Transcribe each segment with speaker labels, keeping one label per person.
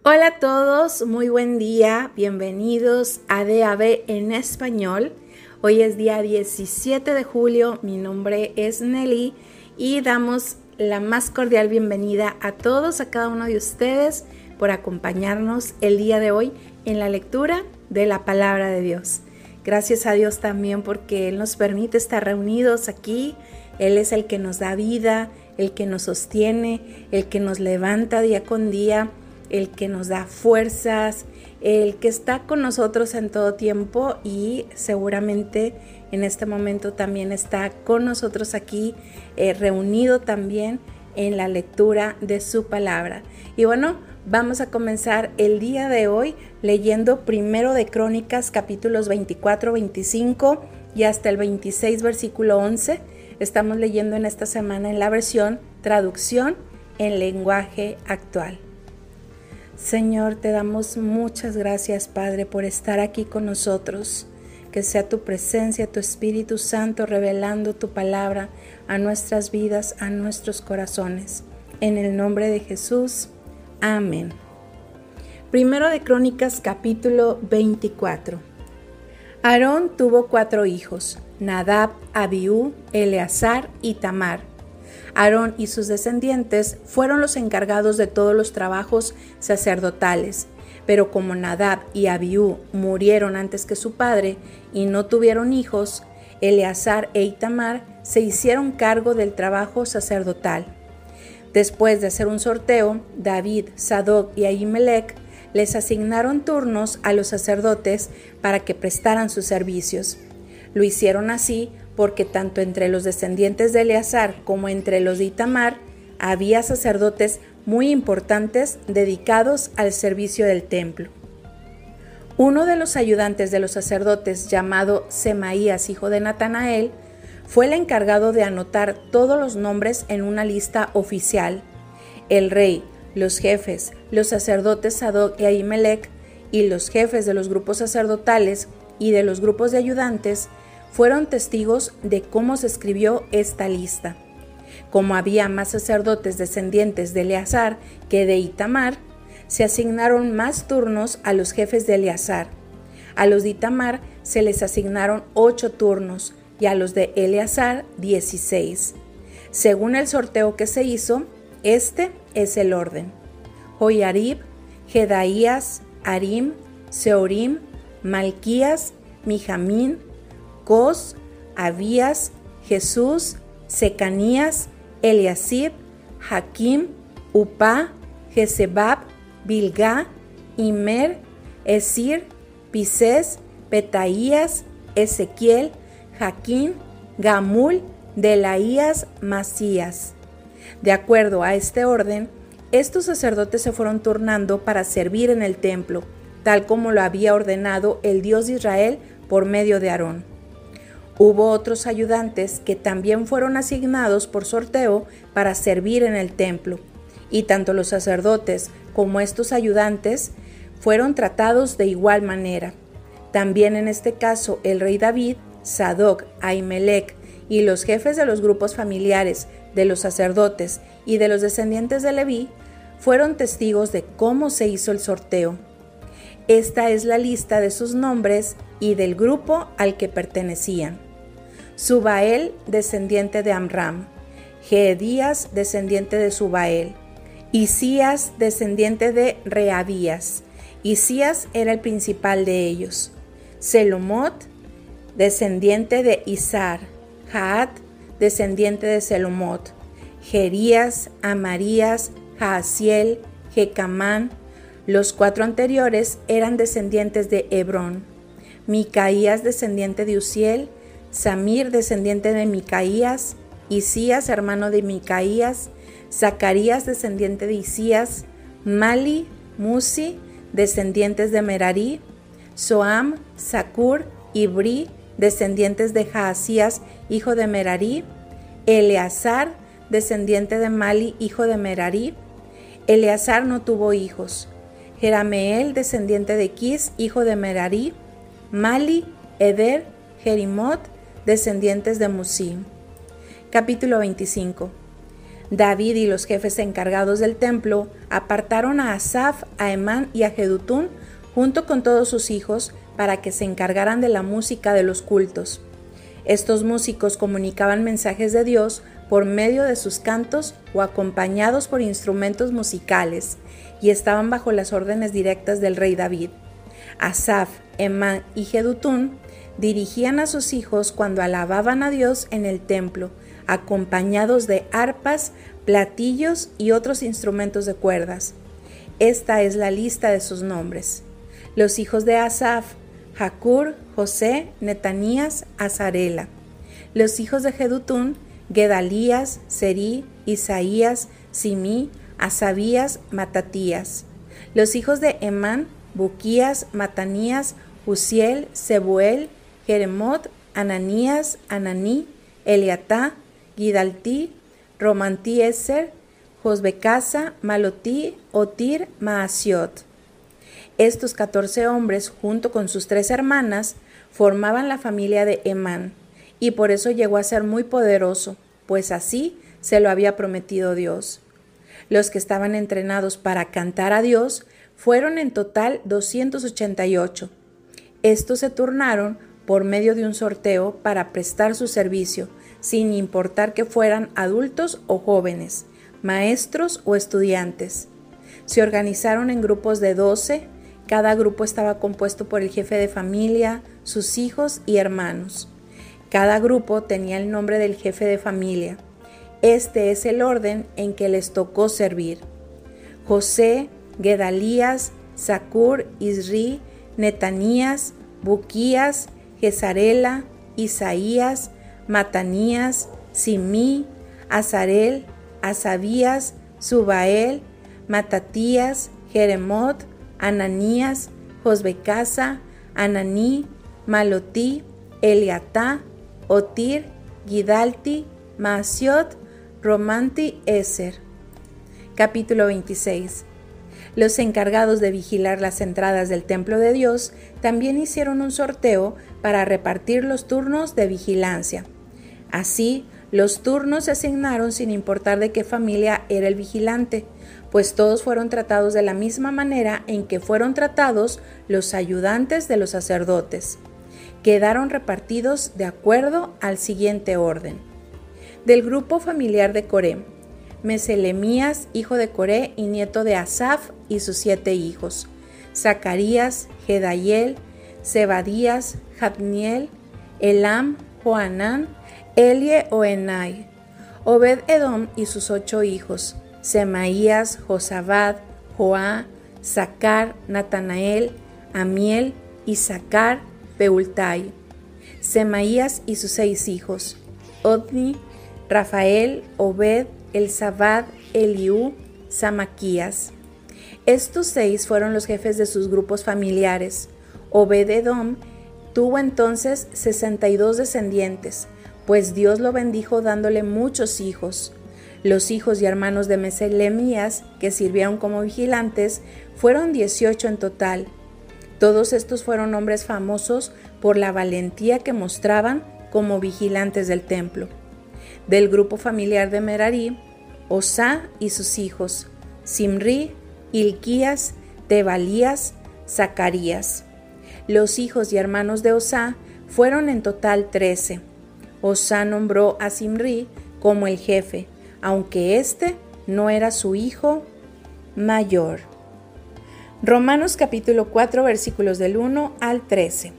Speaker 1: Hola a todos, muy buen día, bienvenidos a DAB en español. Hoy es día 17 de julio, mi nombre es Nelly y damos la más cordial bienvenida a todos, a cada uno de ustedes por acompañarnos el día de hoy en la lectura de la palabra de Dios. Gracias a Dios también porque Él nos permite estar reunidos aquí. Él es el que nos da vida, el que nos sostiene, el que nos levanta día con día, el que nos da fuerzas, el que está con nosotros en todo tiempo y seguramente en este momento también está con nosotros aquí, reunido también en la lectura de su palabra. Y bueno, vamos a comenzar el día de hoy leyendo primero de Crónicas capítulos 24, 25 y hasta el 26 versículo 11. Estamos leyendo en esta semana en la versión Traducción en lenguaje actual. Señor, te damos muchas gracias, Padre, por estar aquí con nosotros. Que sea tu presencia, tu Espíritu Santo, revelando tu palabra a nuestras vidas, a nuestros corazones. En el nombre de Jesús, amén. Primero de Crónicas, capítulo 24. Aarón tuvo 4 hijos, Nadab, Abiú, Eleazar y Tamar. Aarón y sus descendientes fueron los encargados de todos los trabajos sacerdotales, pero como Nadab y Abiú murieron antes que su padre y no tuvieron hijos, Eleazar e Itamar se hicieron cargo del trabajo sacerdotal. Después de hacer un sorteo, David, Sadoc y Ahimelech les asignaron turnos a los sacerdotes para que prestaran sus servicios. Lo hicieron así porque tanto entre los descendientes de Eleazar como entre los de Itamar había sacerdotes muy importantes dedicados al servicio del templo. Uno de los ayudantes de los sacerdotes, llamado Semaías, hijo de Natanael, fue el encargado de anotar todos los nombres en una lista oficial. El rey, los jefes, los sacerdotes Sadoc y Ahimelech y los jefes de los grupos sacerdotales y de los grupos de ayudantes fueron testigos de cómo se escribió esta lista. Como había más sacerdotes descendientes de Eleazar que de Itamar, se asignaron más turnos a los jefes de Eleazar. A los de Itamar se les asignaron 8 turnos y a los de Eleazar 16. Según el sorteo que se hizo, este es el orden: Joiarib, Jedaías, Harim, Seorim, Malquías, Mijamín, Cos, Abías, Jesús, Secanías, Eliasib, Jaquim, Upá, Jezebab, Bilgá, Imer, Esir, Pisés, Petaías, Ezequiel, Jaquín, Gamul, Delaías, Masías. De acuerdo a este orden, estos sacerdotes se fueron turnando para servir en el templo, tal como lo había ordenado el Dios de Israel por medio de Aarón. Hubo otros ayudantes que también fueron asignados por sorteo para servir en el templo, y tanto los sacerdotes como estos ayudantes fueron tratados de igual manera. También en este caso el rey David, Sadoc, Ahimelech y los jefes de los grupos familiares de los sacerdotes y de los descendientes de Leví fueron testigos de cómo se hizo el sorteo. Esta es la lista de sus nombres y del grupo al que pertenecían: Subael, descendiente de Amram; Jeedías, descendiente de Subael; Isías, descendiente de Reabías. Isías era el principal de ellos; Selomot, descendiente de Izar; Jaat, descendiente de Selomot; Jerías, Amarías, Jaasiel, Jecamán. Los 4 anteriores eran descendientes de Hebrón: Micaías, descendiente de Uziel; Samir, descendiente de Micaías; Isías, hermano de Micaías; Zacarías, descendiente de Isías; Mali, Musi, descendientes de Merarí; Soam, Zacur y Bri, descendientes de Jaasías, hijo de Merarí; Eleazar, descendiente de Mali, hijo de Merarí. Eleazar no tuvo hijos. Jerameel, descendiente de Quis, hijo de Merarí; Mali, Eder, Jerimot, descendientes de Musim. Capítulo 25. David y los jefes encargados del templo apartaron a Asaf, a Emán y a Jedutún junto con todos sus hijos para que se encargaran de la música de los cultos. Estos músicos comunicaban mensajes de Dios por medio de sus cantos o acompañados por instrumentos musicales y estaban bajo las órdenes directas del rey David. Asaf, Emán y Jedutún dirigían a sus hijos cuando alababan a Dios en el templo, acompañados de arpas, platillos y otros instrumentos de cuerdas. Esta es la lista de sus nombres. Los hijos de Asaf: Jacur, José, Netanías, Azarela. Los hijos de Jedutún: Gedalías, Serí, Isaías, Simí, Asabías, Matatías. Los hijos de Emán: Buquías, Matanías, Uziel, Sebuel, Jeremot, Ananías, Ananí, Eliatá, Gidaltí, Romantí-Eser, Josbecasa, Malotí, Otir, Maasiot. Estos 14 hombres, junto con sus 3 hermanas, formaban la familia de Emán, y por eso llegó a ser muy poderoso, pues así se lo había prometido Dios. Los que estaban entrenados para cantar a Dios fueron en total 288. Estos se turnaron por medio de un sorteo para prestar su servicio, sin importar que fueran adultos o jóvenes, maestros o estudiantes. Se organizaron en grupos de 12, cada grupo estaba compuesto por el jefe de familia, sus hijos y hermanos. Cada grupo tenía el nombre del jefe de familia. Este es el orden en que les tocó servir: José, Gedalías, Zacur, Isri, Netanías, Buquías, Jezarela, Isaías, Matanías, Simí, Azarel, Asabías, Subael, Matatías, Jeremot, Ananías, Josbecasa, Ananí, Malotí, Eliatá, Otir, Gidalti, Maasiot, Romantí-Eser. Capítulo 26. Los encargados de vigilar las entradas del templo de Dios también hicieron un sorteo para repartir los turnos de vigilancia. Así, los turnos se asignaron sin importar de qué familia era el vigilante, pues todos fueron tratados de la misma manera en que fueron tratados los ayudantes de los sacerdotes. Quedaron repartidos de acuerdo al siguiente orden. Del grupo familiar de Coré: Meselemías, hijo de Coré y nieto de Asaf, y sus 7 hijos: Zacarías, Gedayel, Zebadías, Jabniel, Elam, Joanán, Elie o Enai. Obed-Edom y sus 8 hijos: Semaías, Josabad, Joá, Sacar, Natanael, Amiel, Isacar, Peultai. Semaías y sus 6 hijos: Odni, Rafael, Obed, Elzabad, Eliú, Samaquías. Estos 6 fueron los jefes de sus grupos familiares. Obed-Edom tuvo entonces 62 descendientes, pues Dios lo bendijo dándole muchos hijos. Los hijos y hermanos de Meselemías, que sirvieron como vigilantes, fueron 18 en total. Todos estos fueron hombres famosos por la valentía que mostraban como vigilantes del templo. Del grupo familiar de Merarí: Osá y sus hijos: Simri, Hilquías, Tebalías, Zacarías. Los hijos y hermanos de Osá fueron en total 13. Osá nombró a Simri como el jefe, aunque éste no era su hijo mayor. Romanos capítulo 4, versículos del 1 al 13.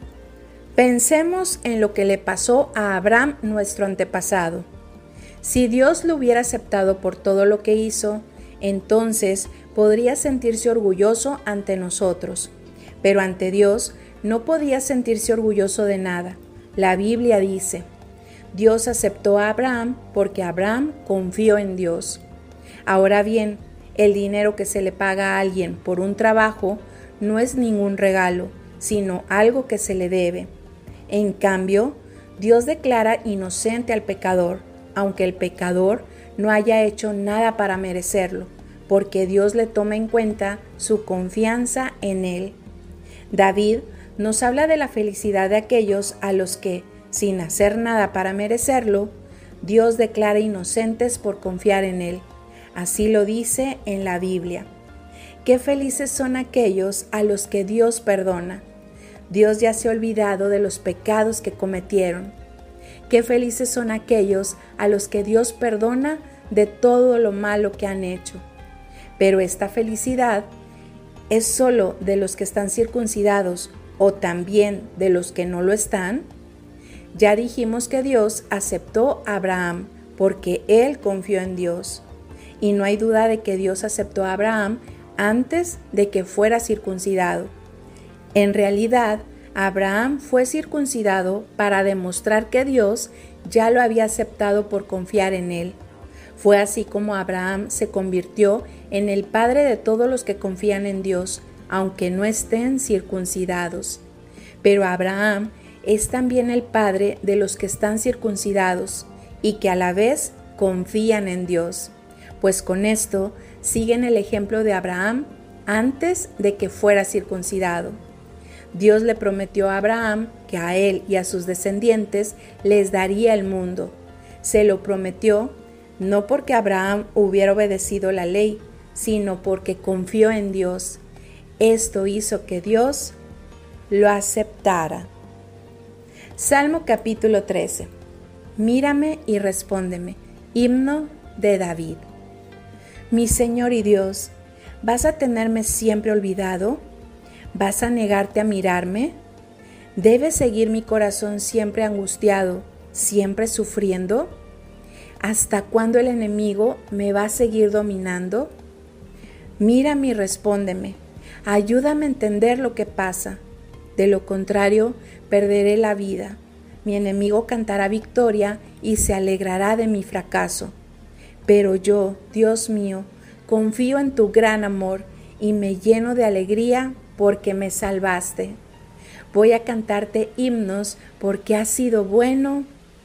Speaker 1: Pensemos en lo que le pasó a Abraham, nuestro antepasado. Si Dios lo hubiera aceptado por todo lo que hizo, entonces podría sentirse orgulloso ante nosotros. Pero ante Dios no podía sentirse orgulloso de nada. La Biblia dice: Dios aceptó a Abraham porque Abraham confió en Dios. Ahora bien, el dinero que se le paga a alguien por un trabajo no es ningún regalo, sino algo que se le debe. En cambio, Dios declara inocente al pecador, aunque el pecador no haya hecho nada para merecerlo, porque Dios le toma en cuenta su confianza en él. David nos habla de la felicidad de aquellos a los que, sin hacer nada para merecerlo, Dios declara inocentes por confiar en Él. Así lo dice en la Biblia. Qué felices son aquellos a los que Dios perdona. Dios ya se ha olvidado de los pecados que cometieron. Qué felices son aquellos a los que Dios perdona de todo lo malo que han hecho. Pero esta felicidad es solo de los que están circuncidados o también de los que no lo están. Ya dijimos que Dios aceptó a Abraham porque él confió en Dios. Y no hay duda de que Dios aceptó a Abraham antes de que fuera circuncidado. En realidad, Abraham fue circuncidado para demostrar que Dios ya lo había aceptado por confiar en él. Fue así como Abraham se convirtió en el padre de todos los que confían en Dios, aunque no estén circuncidados. Pero Abraham es también el padre de los que están circuncidados y que a la vez confían en Dios, pues con esto siguen el ejemplo de Abraham antes de que fuera circuncidado. Dios le prometió a Abraham que a él y a sus descendientes les daría el mundo. Se lo prometió no porque Abraham hubiera obedecido la ley, sino porque confió en Dios. Esto hizo que Dios lo aceptara. Salmo capítulo 13. Mírame y respóndeme. Himno de David. Mi Señor y Dios, ¿vas a tenerme siempre olvidado? ¿Vas a negarte a mirarme? ¿Debe seguir mi corazón siempre angustiado, siempre sufriendo? ¿Hasta cuándo el enemigo me va a seguir dominando? Mírame y respóndeme. Ayúdame a entender lo que pasa. De lo contrario, perderé la vida. Mi enemigo cantará victoria y se alegrará de mi fracaso. Pero yo, Dios mío, confío en tu gran amor y me lleno de alegría porque me salvaste. Voy a cantarte himnos porque has sido bueno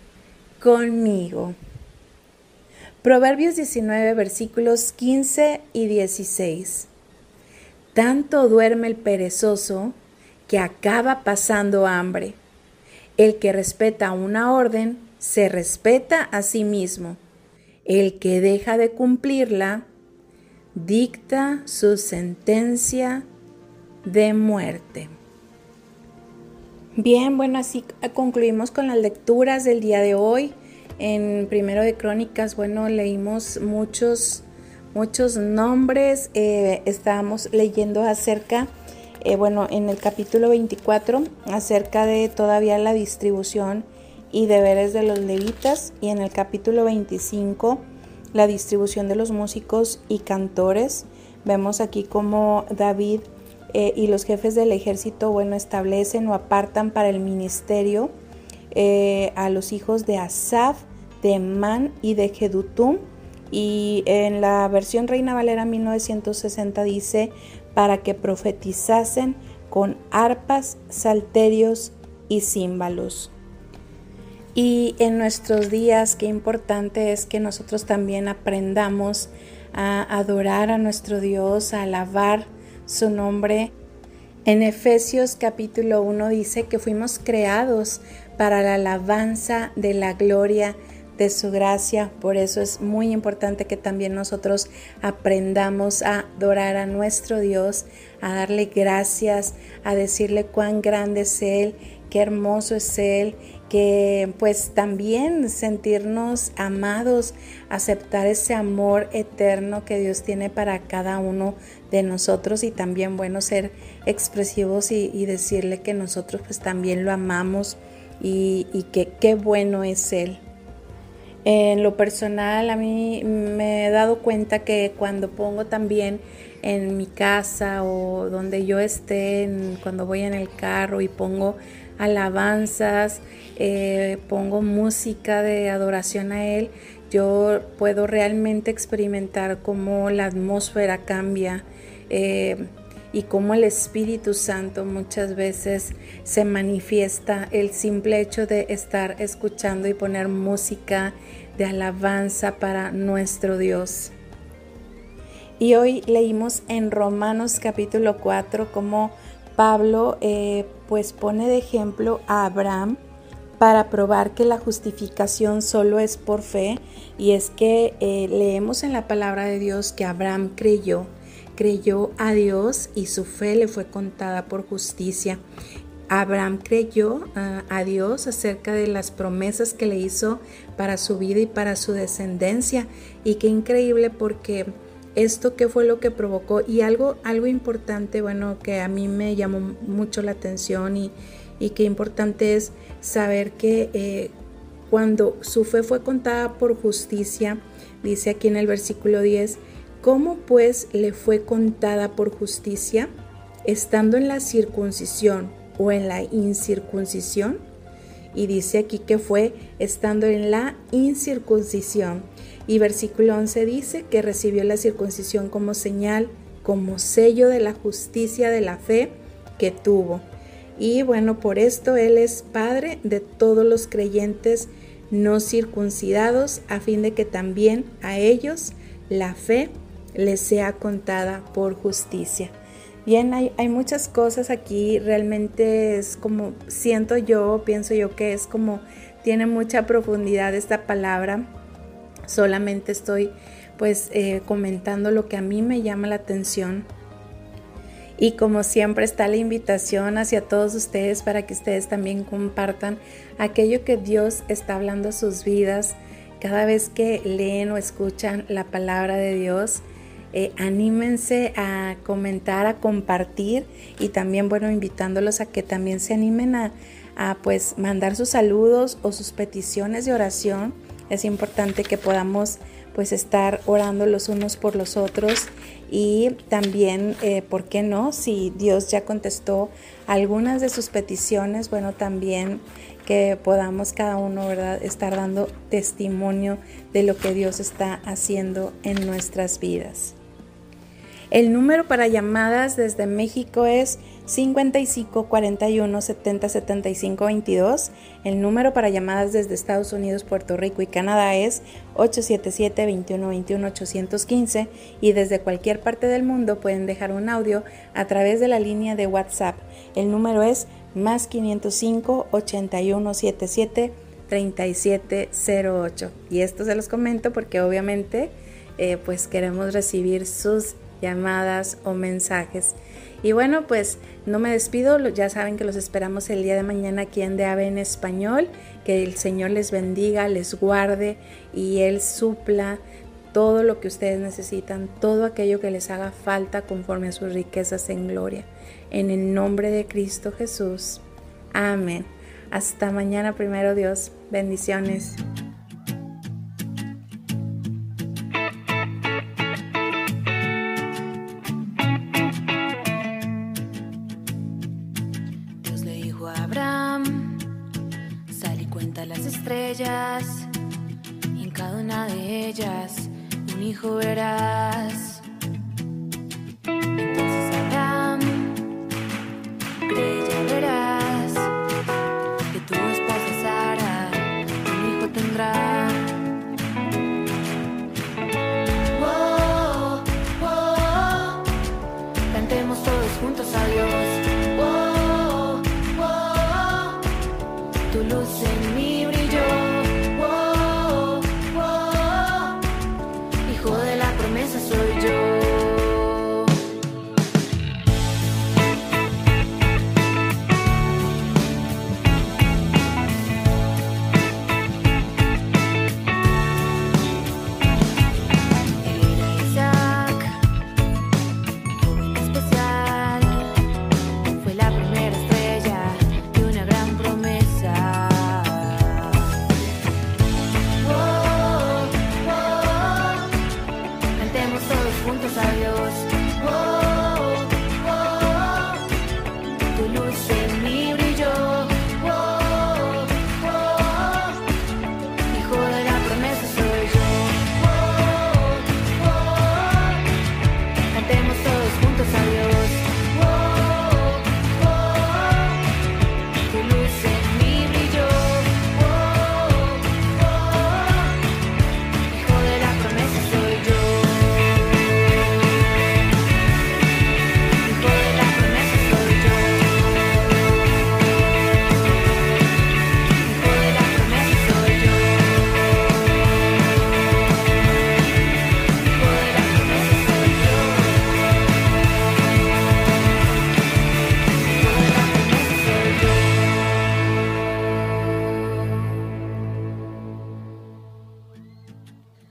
Speaker 1: conmigo. Proverbios 19, versículos 15 y 16. Tanto duerme el perezoso que acaba pasando hambre. El que respeta una orden, se respeta a sí mismo. El que deja de cumplirla, dicta su sentencia de muerte. Bien, bueno, así concluimos con las lecturas del día de hoy. En Primero de Crónicas, bueno, leímos muchos nombres. Estábamos leyendo acerca, en el capítulo 24, acerca de todavía la distribución y deberes de los levitas. Y en el capítulo 25, la distribución de los músicos y cantores. Vemos aquí cómo David y los jefes del ejército, establecen o apartan para el ministerio a los hijos de Asaf, de Emán y de Jedutum. Y en la versión Reina Valera 1960 dice, para que profetizasen con arpas, salterios y címbalos. Y en nuestros días, qué importante es que nosotros también aprendamos a adorar a nuestro Dios, a alabar su nombre. En Efesios capítulo 1 dice que fuimos creados para la alabanza de la gloria de su gracia. Por eso es muy importante que también nosotros aprendamos a adorar a nuestro Dios, a darle gracias, a decirle cuán grande es Él, qué hermoso es Él, que pues también sentirnos amados, aceptar ese amor eterno que Dios tiene para cada uno de nosotros y también ser expresivos y decirle que nosotros pues también lo amamos y que qué bueno es Él. En lo personal, a mí me he dado cuenta que cuando pongo también en mi casa o donde yo esté, cuando voy en el carro y pongo alabanzas, pongo música de adoración a Él, yo puedo realmente experimentar cómo la atmósfera cambia y cómo el Espíritu Santo muchas veces se manifiesta. El simple hecho de estar escuchando y poner música de alabanza para nuestro Dios. Y hoy leímos en Romanos capítulo 4 cómo Pablo pues pone de ejemplo a Abraham para probar que la justificación solo es por fe, y es que leemos en la palabra de Dios que Abraham creyó a Dios y su fe le fue contada por justicia. Abraham creyó a Dios acerca de las promesas que le hizo para su vida y para su descendencia, y qué increíble, porque esto qué fue lo que provocó, y algo importante, bueno, que a mí me llamó mucho la atención y qué importante es saber que cuando su fe fue contada por justicia, dice aquí en el versículo 10, ¿cómo pues le fue contada por justicia? Estando en la circuncisión o en la incircuncisión. Y dice aquí que fue estando en la incircuncisión. Y versículo 11 dice que recibió la circuncisión como señal, como sello de la justicia de la fe que tuvo. Y bueno, por esto Él es Padre de todos los creyentes no circuncidados, a fin de que también a ellos la fe les sea contada por justicia. Bien, hay muchas cosas aquí, realmente es como, pienso yo que es como, tiene mucha profundidad esta palabra. Solamente estoy pues comentando lo que a mí me llama la atención. Y como siempre está la invitación hacia todos ustedes para que ustedes también compartan aquello que Dios está hablando a sus vidas. Cada vez que leen o escuchan la palabra de Dios, anímense a comentar, a compartir, y también, bueno, invitándolos a que también se animen a pues mandar sus saludos o sus peticiones de oración. Es importante que podamos pues estar orando los unos por los otros, y también, ¿por qué no? Si Dios ya contestó algunas de sus peticiones, bueno, también que podamos cada uno, ¿verdad?, estar dando testimonio de lo que Dios está haciendo en nuestras vidas. El número para llamadas desde México es 55 41 70 75 22. El número para llamadas desde Estados Unidos, Puerto Rico y Canadá es 877 21 21 815. Y desde cualquier parte del mundo pueden dejar un audio a través de la línea de WhatsApp. El número es más 505 81 77 3708. Y esto se los comento porque obviamente pues queremos recibir sus llamadas o mensajes. Y bueno, pues no me despido, ya saben que los esperamos el día de mañana aquí en DAB en español. Que el Señor les bendiga, les guarde y Él supla todo lo que ustedes necesitan, todo aquello que les haga falta conforme a sus riquezas en gloria. En el nombre de Cristo Jesús. Amén. Hasta mañana, primero Dios. Bendiciones.
Speaker 2: Las estrellas, y en cada una de ellas un hijo verás. Entonces Abraham creyó, verás que tu esposa Sara un hijo tendrá. Oh, oh, oh. Cantemos todos juntos a Dios. Oh, oh, oh. Tu luz en